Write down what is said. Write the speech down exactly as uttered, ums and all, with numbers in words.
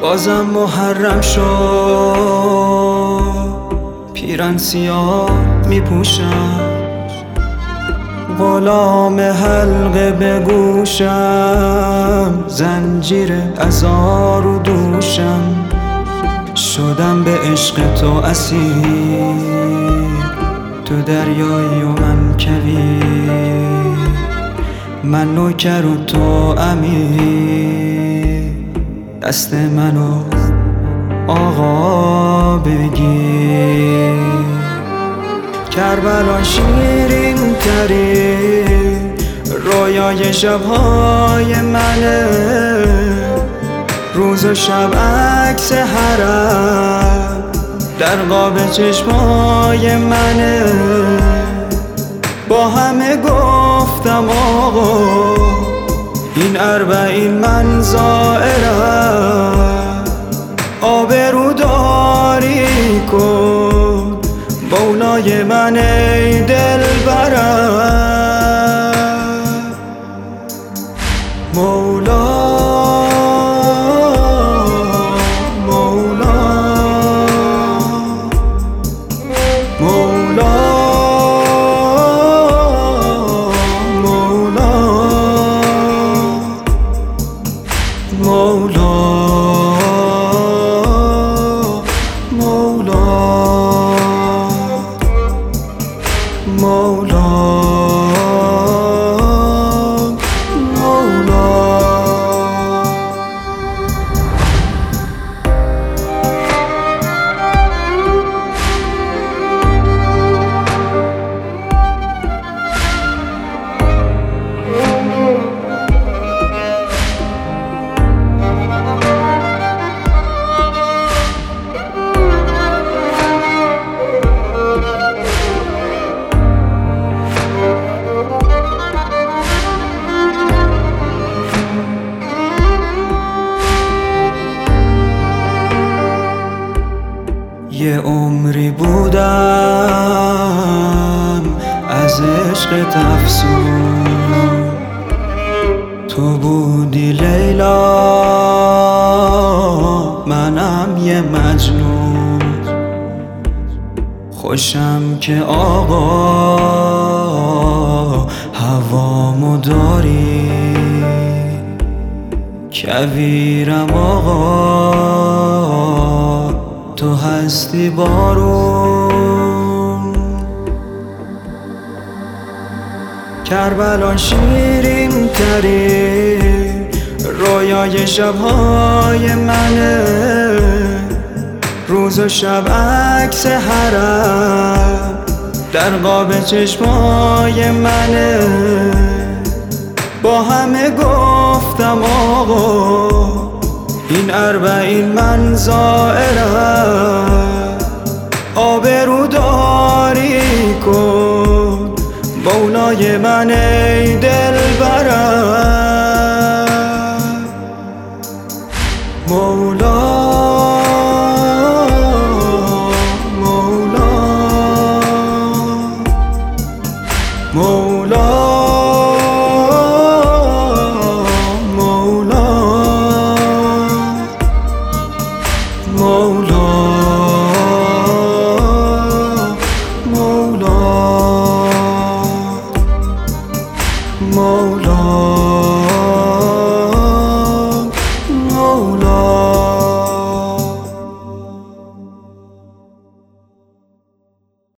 بازم محرم شد، پیرن سیاه می پوشم، غلام حلقه به گوشم، زنجیر عذار و دوشم. شدم به عشق تو اسیر، تو دریایی و من کویر، من نوکر و تو امیر. دست منو آقا بگیر، کربلا شیرین ترین رویای شبهای منه، روز و شب عکس حرم در قاب چشمای منه. با همه گفتم آقا این اربعین من زائرم، آبرو داری کن مولای من ای دلبرم. مولا مولا مولا مولا مولا مولا مولا. یه عمری بودم از عشقت افسون، تو بودی لیلا منم یه مجنون. خوشم که آقا هوامو داری، کویرم آقا تو هستی بارون. کربلا شیرین ترین رویای شبهای منه، روز و شب عکس حرم در قاب چشمای منه. با همه گفتم آقا این اربعین من زائرم، آبرو داری کن مولای من ای دلبرم. مولا مولا مولا مولا مولا